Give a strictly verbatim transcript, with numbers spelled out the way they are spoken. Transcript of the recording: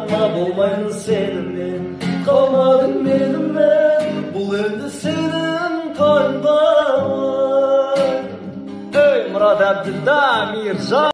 Қалма болмаймын сенімен, қалмадың менімен, бұл енді сенің тойың ғой. Ей, Мұрат Әбділда, Мейіржан.